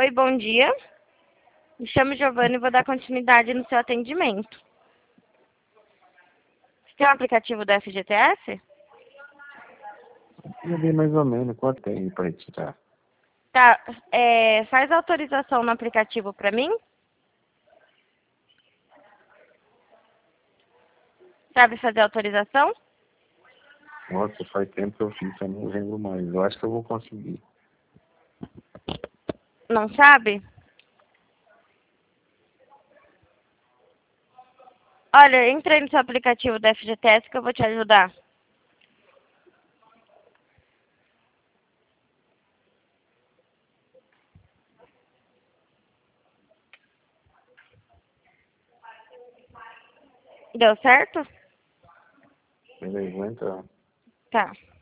Oi, bom dia. Me chamo Giovana e vou dar continuidade no seu atendimento. Você tem o aplicativo do FGTS? Eu vi mais ou menos quanto tem para tirar. Tá, faz a autorização no aplicativo para mim. Sabe fazer a autorização? Nossa, faz tempo que eu fiz, eu não lembro mais. Eu acho que eu vou conseguir. Não sabe? Olha, entra aí no seu aplicativo do FGTS que eu vou te ajudar. Deu certo? Beleza, vou entrar. Tá.